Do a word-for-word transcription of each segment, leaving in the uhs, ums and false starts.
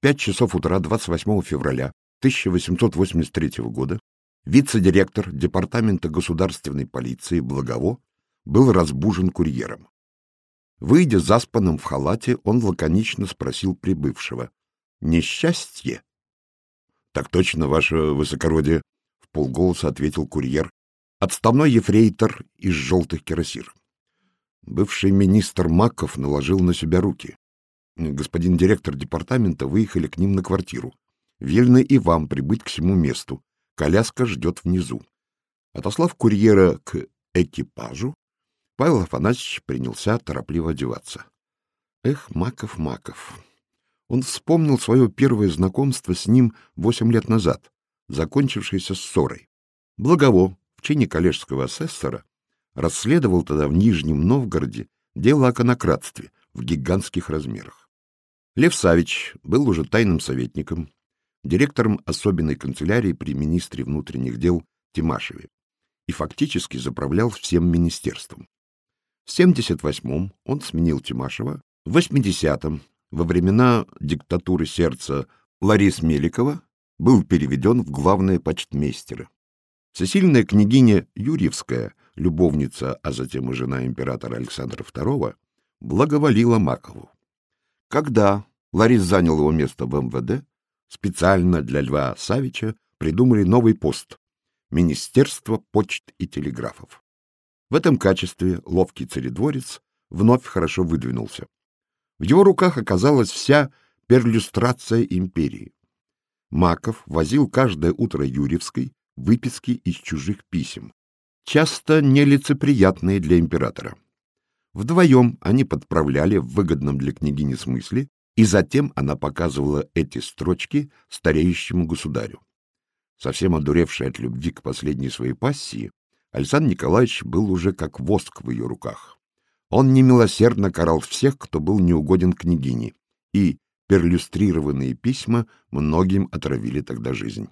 пять часов утра двадцать восьмого февраля тысяча восемьсот восемьдесят третьего года вице-директор департамента государственной полиции Благово был разбужен курьером. Выйдя заспанным в халате, он лаконично спросил прибывшего: «Несчастье?» «Так точно, ваше высокородие», — вполголоса ответил курьер, отставной ефрейтор из желтых кирасир. Бывший министр Маков наложил на себя руки. Господин директор департамента выехали к ним на квартиру. Велено и вам прибыть к всему месту. Коляска ждет внизу. Отослав курьера к экипажу, Павел Афанасьевич принялся торопливо одеваться. Эх, Маков, Маков. Он вспомнил свое первое знакомство с ним восемь лет назад, закончившееся ссорой. Благово, в чине коллежского асессора, расследовал тогда в Нижнем Новгороде дело о конокрадстве в гигантских размерах. Лев Савич был уже тайным советником, директором особенной канцелярии при министре внутренних дел Тимашеве и фактически заправлял всем министерством. В семьдесят восьмом он сменил Тимашева, в восьмидесятом, во времена диктатуры сердца Ларисы Меликова, был переведен в главные почтмейстеры. Всесильная княгиня Юрьевская, любовница, а затем и жена императора Александра второго, благоволила Макову. Когда Ларис занял его место в эм вэ дэ, специально для Льва Савича придумали новый пост — Министерство почт и телеграфов. В этом качестве ловкий царедворец вновь хорошо выдвинулся. В его руках оказалась вся перлюстрация империи. Маков возил каждое утро Юрьевской выписки из чужих писем, часто нелицеприятные для императора. Вдвоем они подправляли в выгодном для княгини смысле, и затем она показывала эти строчки стареющему государю. Совсем одуревший от любви к последней своей пассии, Александр Николаевич был уже как воск в ее руках. Он немилосердно карал всех, кто был неугоден княгине, и перлюстрированные письма многим отравили тогда жизнь.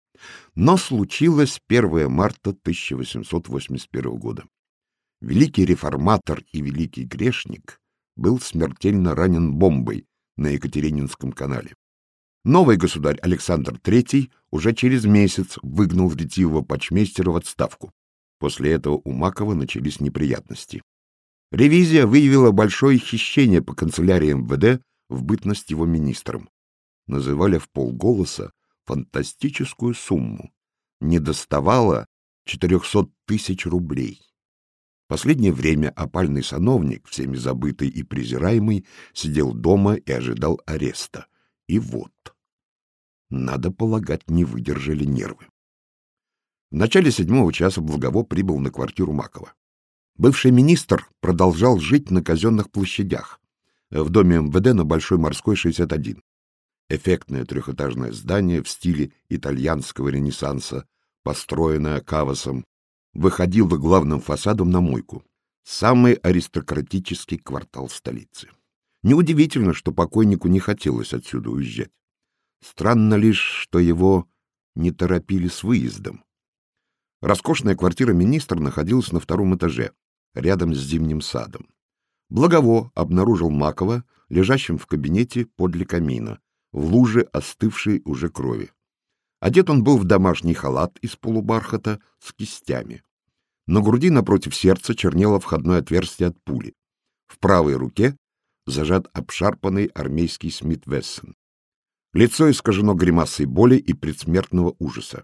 Но случилось первое марта тысяча восемьсот восемьдесят первого года. Великий реформатор и великий грешник был смертельно ранен бомбой на Екатерининском канале. Новый государь Александр третий уже через месяц выгнал ретивого почтмейстера в отставку. После этого у Макова начались неприятности. Ревизия выявила большое хищение по канцелярии эм вэ дэ в бытность его министром. Называли вполголоса фантастическую сумму. Недоставало четырехсот тысяч рублей. В последнее время опальный сановник, всеми забытый и презираемый, сидел дома и ожидал ареста. И вот, надо полагать, не выдержали нервы. В начале седьмого часа Благово прибыл на квартиру Макова. Бывший министр продолжал жить на казенных площадях, в доме эм вэ дэ на Большой Морской, шестьдесят один. Эффектное трехэтажное здание в стиле итальянского ренессанса, построенное Кавасом, выходило главным фасадом на Мойку, самый аристократический квартал столицы. Неудивительно, что покойнику не хотелось отсюда уезжать. Странно лишь, что его не торопили с выездом. Роскошная квартира министра находилась на втором этаже, рядом с зимним садом. Благово обнаружил Макова лежащим в кабинете подле камина, в луже остывшей уже крови. Одет он был в домашний халат из полубархата с кистями. На груди напротив сердца чернело входное отверстие от пули. В правой руке зажат обшарпанный армейский Смит-Вессон. Лицо искажено гримасой боли и предсмертного ужаса.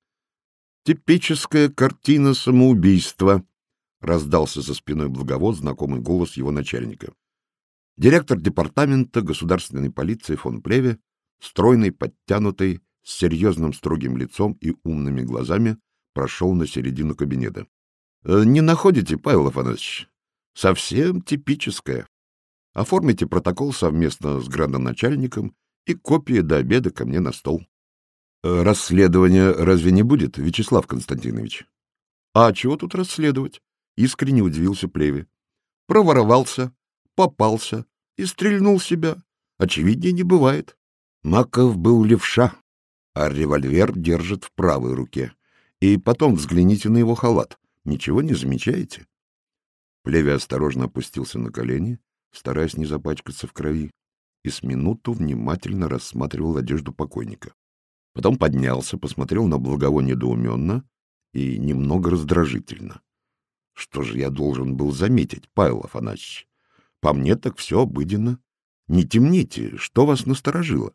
«Типическая картина самоубийства», — раздался за спиной Благово знакомый голос его начальника. Директор департамента государственной полиции фон Плеве, стройный, подтянутый, с серьезным строгим лицом и умными глазами, прошел на середину кабинета. — Не находите, Павел Афанасьевич? Совсем типическое. Оформите протокол совместно с градоначальником и копии до обеда ко мне на стол. — Расследования разве не будет, Вячеслав Константинович? — А чего тут расследовать? — искренне удивился Плеве. — Проворовался, попался и стрельнул себя. Очевиднее не бывает. Маков был левша, а револьвер держит в правой руке. И потом взгляните на его халат. Ничего не замечаете? Плеве осторожно опустился на колени, стараясь не запачкаться в крови. и с минуту внимательно рассматривал одежду покойника. Потом поднялся, посмотрел на Благово недоуменно и немного раздражительно. Что же я должен был заметить, Павел Афанасьевич? По мне так все обыденно. Не темните, что вас насторожило?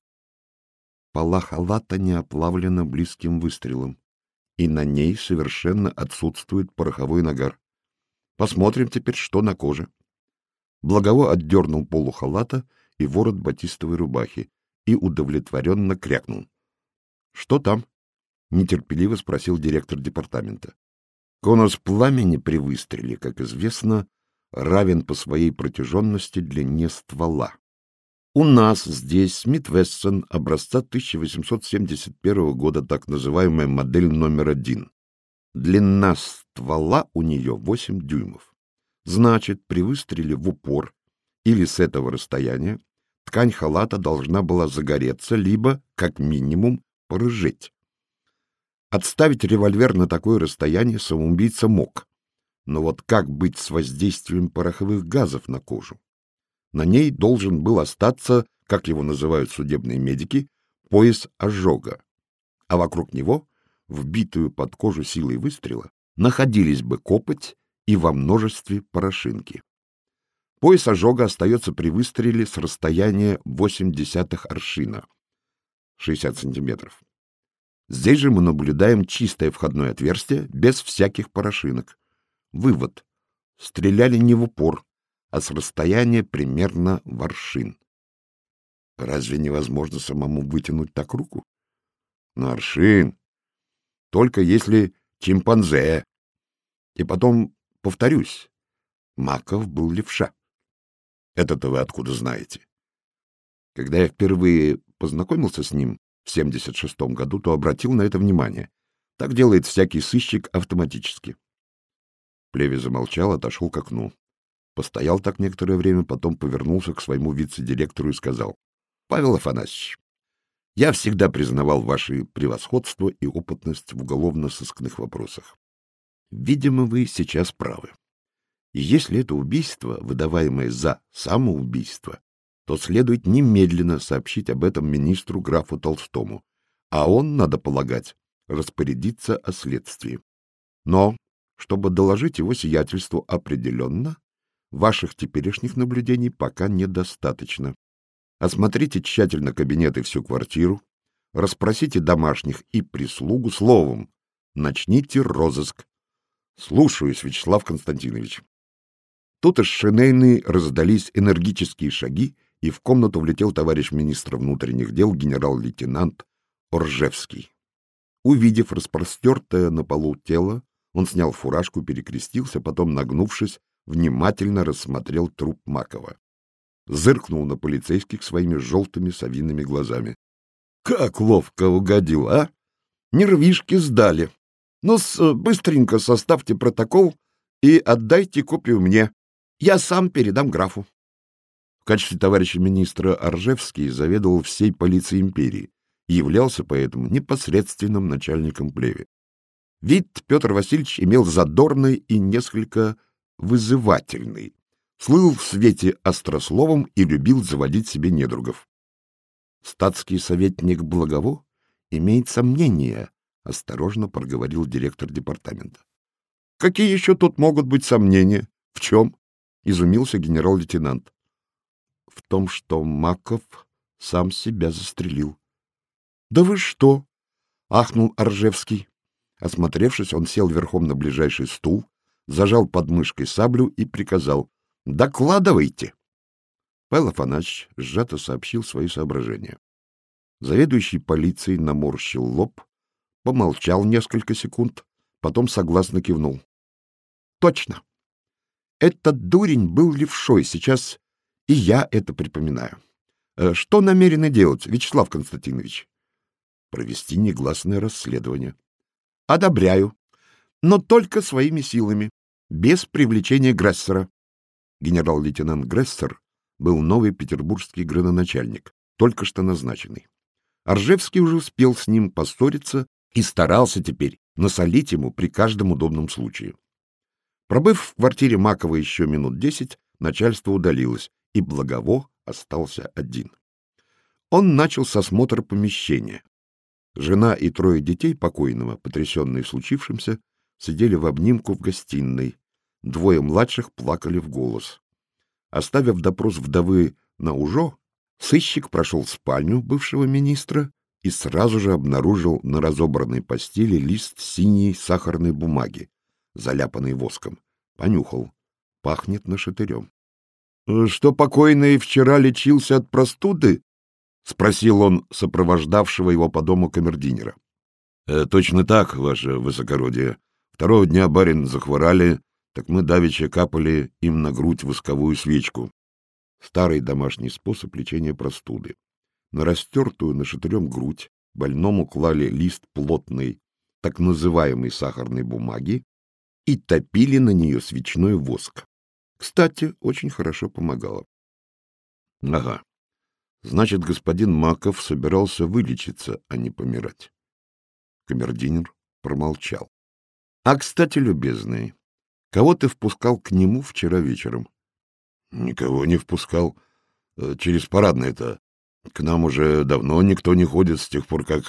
Пола халата не оплавлена близким выстрелом, и на ней совершенно отсутствует пороховой нагар. Посмотрим теперь, что на коже. Благово отдернул полу халата и ворот батистовой рубахи и удовлетворенно крякнул. — Что там? — нетерпеливо спросил директор департамента. Конус пламени при выстреле, как известно, равен по своей протяженности длине ствола. У нас здесь Смит Вессон образца тысяча восемьсот семьдесят первого года, так называемая модель номер один. Длина ствола у нее восемь дюймов. Значит, при выстреле в упор или с этого расстояния ткань халата должна была загореться, либо, как минимум, порыжеть. Отставить револьвер на такое расстояние самоубийца мог. Но вот как быть с воздействием пороховых газов на кожу? На ней должен был остаться, как его называют судебные медики, пояс ожога, а вокруг него, вбитую под кожу силой выстрела, находились бы копоть и во множестве порошинки. Пояс ожога остается при выстреле с расстояния восемь десятых аршина, шестьдесят сантиметров. Здесь же мы наблюдаем чистое входное отверстие, без всяких порошинок. Вывод. Стреляли не в упор, а с расстояния примерно в аршин. Разве невозможно самому вытянуть так руку? На аршин. Только если чимпанзе. И потом, повторюсь, Маков был левша. Это-то вы откуда знаете? Когда я впервые познакомился с ним в семьдесят шестом году, то обратил на это внимание. Так делает всякий сыщик автоматически. Плеве замолчал, отошел к окну. Постоял так некоторое время, потом повернулся к своему вице-директору и сказал: — Павел Афанасьевич, я всегда признавал ваше превосходство и опытность в уголовно-сыскных вопросах. Видимо, вы сейчас правы. И если это убийство, выдаваемое за самоубийство, то следует немедленно сообщить об этом министру графу Толстому, а он, надо полагать, распорядиться о следствии. Но, чтобы доложить его сиятельству определенно, ваших теперешних наблюдений пока недостаточно. Осмотрите тщательно кабинет и всю квартиру, расспросите домашних и прислугу, словом, начните розыск. Слушаюсь, Вячеслав Константинович. Тут из шинейной раздались энергические шаги, и в комнату влетел товарищ министра внутренних дел генерал-лейтенант Оржевский. Увидев распростертое на полу тело, он снял фуражку, перекрестился, потом, нагнувшись, внимательно рассмотрел труп Макова. Зыркнул на полицейских своими желтыми совиными глазами. — Как ловко угодил, а? Нервишки сдали. Ну-с, быстренько составьте протокол и отдайте копию мне. Я сам передам графу. В качестве товарища министра Оржевский заведовал всей полицией империи и являлся поэтому непосредственным начальником Плеве. Вид Петр Васильевич имел задорный и несколько вызывательный, слыл в свете острословом и любил заводить себе недругов. Статский советник Благово имеет сомнения, — осторожно проговорил директор департамента. — Какие еще тут могут быть сомнения? В чем? — изумился генерал-лейтенант. — В том, что Маков сам себя застрелил. — Да вы что? — ахнул Оржевский. Осмотревшись, он сел верхом на ближайший стул, зажал под мышкой саблю и приказал: — Докладывайте. Павел Афанасьевич сжато сообщил свои соображения. Заведующий полицией наморщил лоб, помолчал несколько секунд, потом согласно кивнул. — Точно. Этот дурень был левшой, сейчас и я это припоминаю. Что намерены делать, Вячеслав Константинович? — Провести негласное расследование. — Одобряю, но только своими силами, без привлечения Грессера. Генерал-лейтенант Грессер был новый петербургский градоначальник, только что назначенный. Оржевский уже успел с ним поссориться и старался теперь насолить ему при каждом удобном случае. Пробыв в квартире Макова еще минут десять, начальство удалилось, и Благово остался один. Он начал с осмотра помещения. Жена и трое детей покойного, потрясенные случившимся, сидели в обнимку в гостиной. Двое младших плакали в голос. Оставив допрос вдовы на ужо, сыщик прошел в спальню бывшего министра и сразу же обнаружил на разобранной постели лист синей сахарной бумаги, заляпанный воском. Понюхал. Пахнет нашатырем. — Что покойный вчера лечился от простуды? — спросил он сопровождавшего его по дому камердинера. — Точно так, ваше высокородие. Второго дня барин захворали, так мы давеча капали им на грудь восковую свечку. Старый домашний способ лечения простуды. На растертую нашатырем грудь больному клали лист плотной, так называемой сахарной бумаги и топили на нее свечной воск. Кстати, очень хорошо помогало. Ага. Значит, господин Маков собирался вылечиться, а не помирать. Камердинер промолчал. — А, кстати, любезный, кого ты впускал к нему вчера вечером? — Никого не впускал. Через парадное-то. К нам уже давно никто не ходит с тех пор, как...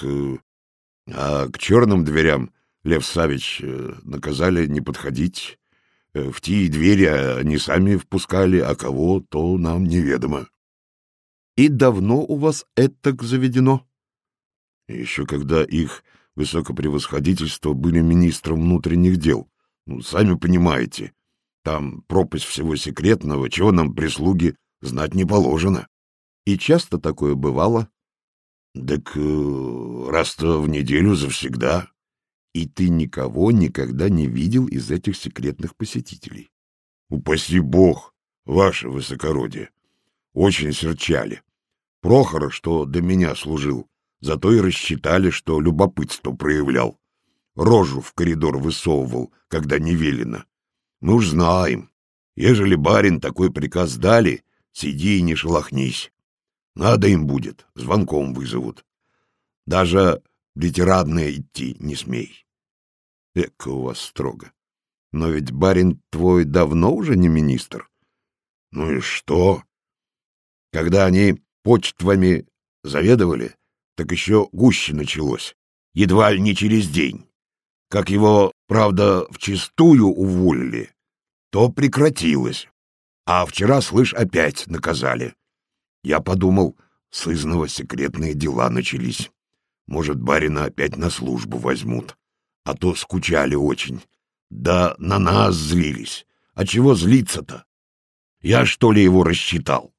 А к черным дверям Лев Савич наказали не подходить. В те двери они сами впускали, а кого, то нам неведомо. — И давно у вас этак заведено? — Еще когда их высокопревосходительство были министром внутренних дел. Ну, сами понимаете, там пропасть всего секретного, чего нам, прислуги, знать не положено. — И часто такое бывало? — Так раз-то в неделю завсегда. — И ты никого никогда не видел из этих секретных посетителей? — Упаси бог, ваше высокородие. Очень серчали. Прохора, что до меня служил, зато и рассчитали, что любопытство проявлял. Рожу в коридор высовывал, когда не велено. Мы уж знаем, ежели барин такой приказ дали, сиди и не шелохнись. Надо им будет, звонком вызовут. Даже в литератное идти не смей. Эка у вас строго. Но ведь барин твой давно уже не министр. Ну и что? Когда они почтвами заведовали, так еще гуще началось. Едва ли не через день. Как его, правда, вчистую уволили, то прекратилось. А вчера, слышь, опять наказали. Я подумал, сызнова секретные дела начались. Может, барина опять на службу возьмут. А то скучали очень. Да на нас злились. А чего злиться-то? Я, что ли, его рассчитал?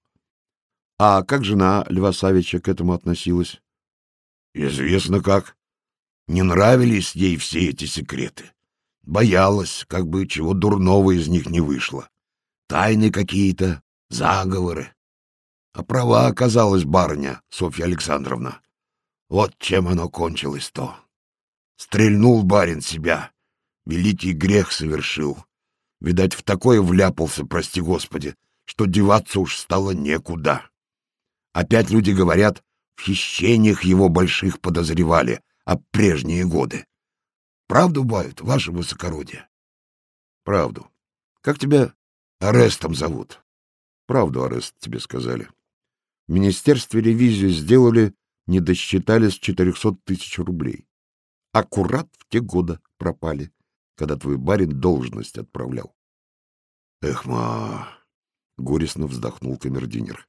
А как жена Льва Савича к этому относилась? Известно как. Не нравились ей все эти секреты. Боялась, как бы чего дурного из них не вышло. Тайны какие-то, заговоры. А права оказалась барыня Софья Александровна. Вот чем оно кончилось-то. Стрельнул барин себя, великий грех совершил. Видать, в такое вляпался, прости господи, что деваться уж стало некуда. Опять люди говорят, в хищениях его больших подозревали, а прежние годы. Правду бают, ваше высокородие? Правду. Как тебя Арестом зовут? Правду, Арест, тебе сказали. В министерстве ревизию сделали, не досчитались четырехсот тысяч рублей. Аккурат в те годы пропали, когда твой барин должность отправлял. Эх, ма! Горестно вздохнул камердинер.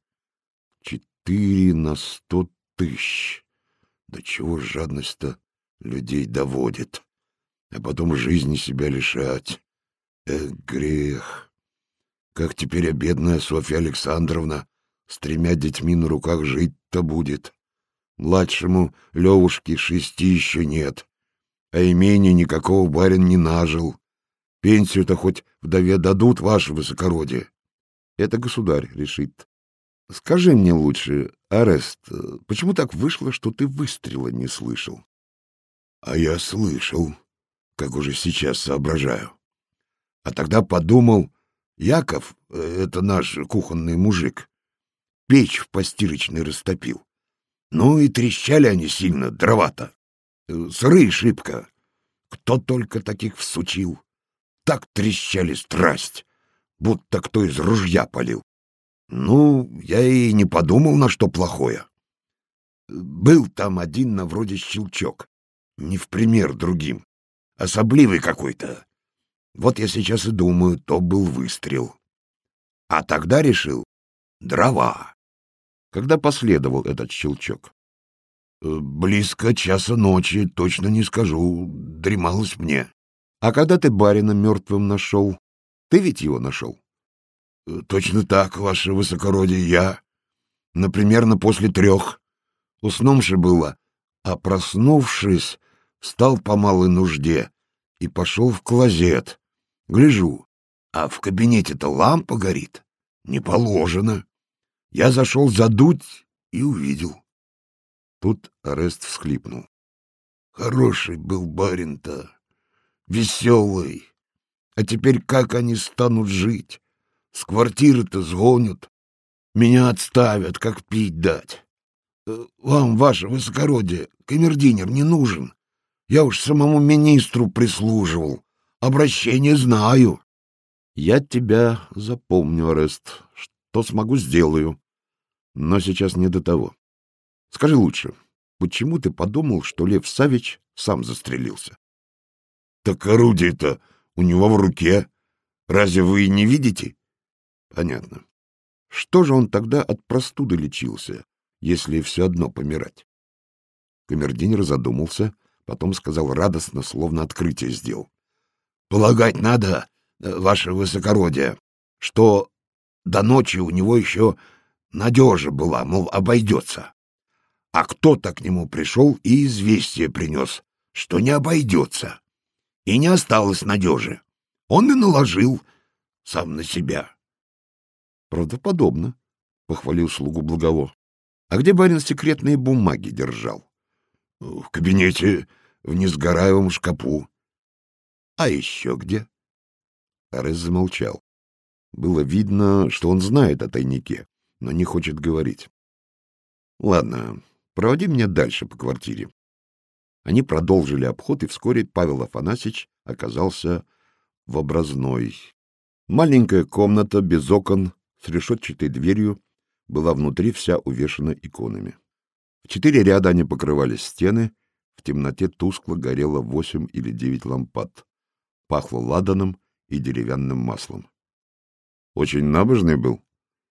Четыре на сто тысяч. До чего жадность-то людей доводит, а потом жизни себя лишать. Эх, грех! Как теперь бедная Софья Александровна с тремя детьми на руках жить-то будет? Младшему Левушке шести еще нет, а имения никакого барин не нажил. Пенсию-то хоть вдове дадут, ваше высокородие? Это государь решит. Скажи мне лучше, Арест, почему так вышло, что ты выстрела не слышал? А я слышал, как уже сейчас соображаю. А тогда подумал, Яков, это наш кухонный мужик, печь в постирочной растопил. Ну и трещали они сильно, дрова-то. Сырые шибко. Кто только таких всучил. Так трещали страсть, будто кто из ружья палил. Ну, я и не подумал, на что плохое. Был там один на вроде щелчок, не в пример другим, особливый какой-то. Вот я сейчас и думаю, то был выстрел. А тогда решил — дрова. Когда последовал этот щелчок? Близко часа ночи, точно не скажу, дремалось мне. А когда ты барина мертвым нашел? Ты ведь его нашел? Точно так, ваше высокородие, я. Например, после трех. Уснувши было, а проснувшись, встал по малой нужде и пошел в клозет. Гляжу, а в кабинете-то лампа горит. Не положено. Я зашел задуть и увидел. Тут Орест всхлипнул. Хороший был барин-то, веселый. А теперь как они станут жить? С квартиры-то сгонят. Меня отставят, как пить дать. Вам, ваше высокородие, камердинер не нужен. Я уж самому министру прислуживал. Обращение знаю. Я тебя запомню, Орест. Что смогу, сделаю. Но сейчас не до того. Скажи лучше, почему ты подумал, что Лев Саввич сам застрелился? Так орудие-то у него в руке. Разве вы не видите? Понятно. Что же он тогда от простуды лечился, если все одно помирать? Камердинер задумался, потом сказал радостно, словно открытие сделал. Полагать надо, ваше высокородие, что до ночи у него еще надежа была, мол, обойдется. А кто-то к нему пришел и известие принес, что не обойдется. И не осталось надежи. Он и наложил сам на себя. Правдоподобно, — похвалил слугу Благово. А где барин секретные бумаги держал? В кабинете, в несгораемом шкапу. А еще где? Орест замолчал. Было видно, что он знает о тайнике, но не хочет говорить. Ладно, проводи меня дальше по квартире. Они продолжили обход, и вскоре Павел Афанасьич оказался в образной. Маленькая комната без окон с решетчатой дверью была внутри вся увешана иконами. В четыре ряда они покрывали стены, в темноте тускло горело восемь или девять лампад. Пахло ладаном и деревянным маслом. Очень набожный был.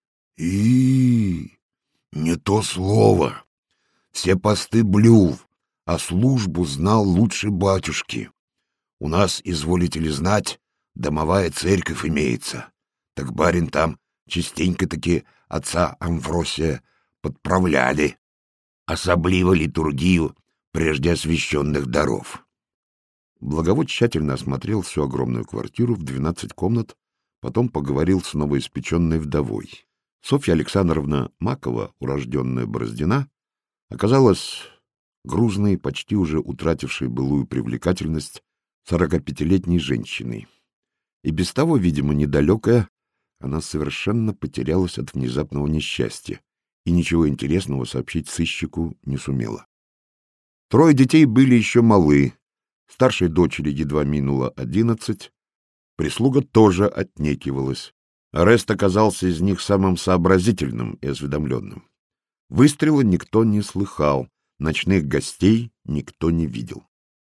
И не то слово. Все посты блюл, а службу знал лучше батюшки. У нас, изволите ли знать, домовая церковь имеется. Так барин там частенько-таки отца Амвросия подправляли, особливо литургию прежде освященных даров. Благово тщательно осмотрел всю огромную квартиру в двенадцать комнат, потом поговорил с новоиспеченной вдовой. Софья Александровна Макова, урожденная Бороздина, оказалась грузной, почти уже утратившей былую привлекательность сорокапятилетней женщиной. И без того, видимо, недалекая, она совершенно потерялась от внезапного несчастья и ничего интересного сообщить сыщику не сумела. Трое детей были еще малы, старшей дочери едва минуло одиннадцать, прислуга тоже отнекивалась. Орест оказался из них самым сообразительным и осведомленным. Выстрела никто не слыхал, ночных гостей никто не видел.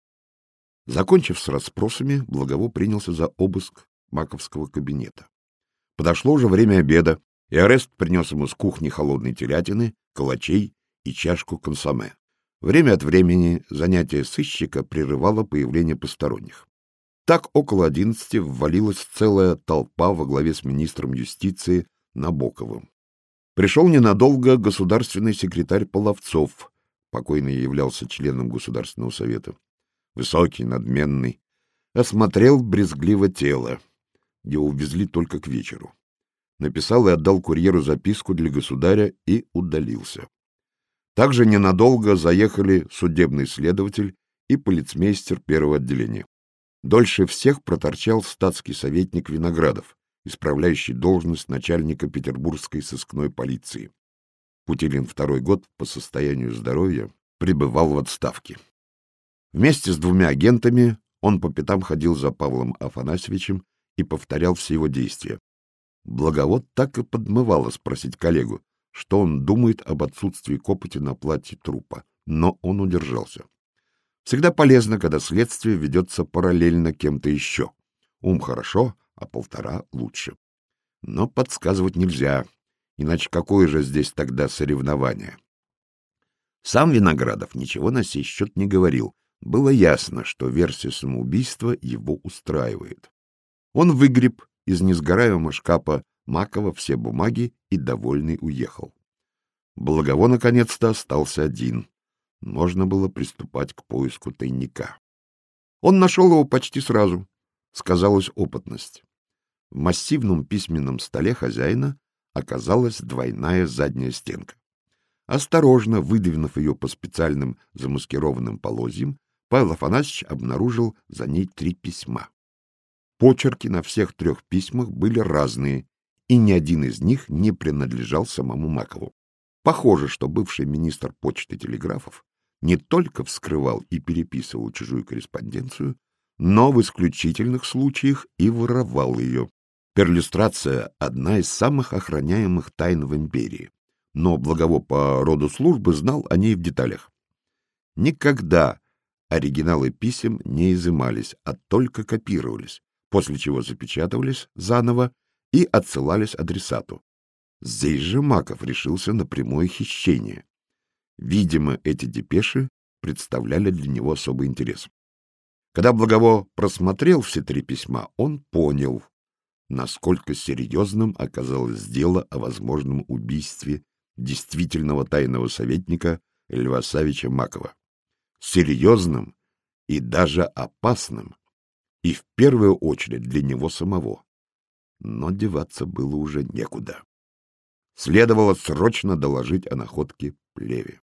Закончив с расспросами, Благово принялся за обыск маковского кабинета. Подошло уже время обеда, и Орест принес ему с кухни холодной телятины, калачей и чашку консоме. Время от времени занятие сыщика прерывало появление посторонних. Так около одиннадцати ввалилась целая толпа во главе с министром юстиции Набоковым. Пришел ненадолго государственный секретарь Половцов, покойный являлся членом Государственного совета. Высокий, надменный, осмотрел брезгливо тело. Его увезли только к вечеру. Написал и отдал курьеру записку для государя и удалился. Также ненадолго заехали судебный следователь и полицмейстер первого отделения. Дольше всех проторчал статский советник Виноградов, исправляющий должность начальника петербургской сыскной полиции. Путилин второй год по состоянию здоровья пребывал в отставке. Вместе с двумя агентами он по пятам ходил за Павлом Афанасьевичем и повторял все его действия. Благовод так и подмывало спросить коллегу, что он думает об отсутствии копоти на платье трупа, но он удержался. Всегда полезно, когда следствие ведется параллельно кем-то еще. Ум хорошо, а полтора лучше. Но подсказывать нельзя, иначе какое же здесь тогда соревнование? Сам Виноградов ничего на сей счет не говорил. Было ясно, что версия самоубийства его устраивает. Он выгреб из несгораемого шкафа Макова все бумаги и, довольный, уехал. Благово наконец-то остался один. Можно было приступать к поиску тайника. Он нашел его почти сразу. Сказалась опытность. В массивном письменном столе хозяина оказалась двойная задняя стенка. Осторожно выдвинув ее по специальным замаскированным полозьям, Павел Афанасьевич обнаружил за ней три письма. Почерки на всех трех письмах были разные, и ни один из них не принадлежал самому Макову. Похоже, что бывший министр почты и телеграфов не только вскрывал и переписывал чужую корреспонденцию, но в исключительных случаях и воровал ее. Перлюстрация — одна из самых охраняемых тайн в империи, но Благово по роду службы знал о ней в деталях. Никогда оригиналы писем не изымались, а только копировались, после чего запечатывались заново и отсылались адресату. Здесь же Маков решился на прямое хищение. Видимо, эти депеши представляли для него особый интерес. Когда Благово просмотрел все три письма, он понял, насколько серьезным оказалось дело о возможном убийстве действительного тайного советника Льва Савича Макова. Серьезным и даже опасным, и в первую очередь для него самого. Но деваться было уже некуда. Следовало срочно доложить о находке Плеве.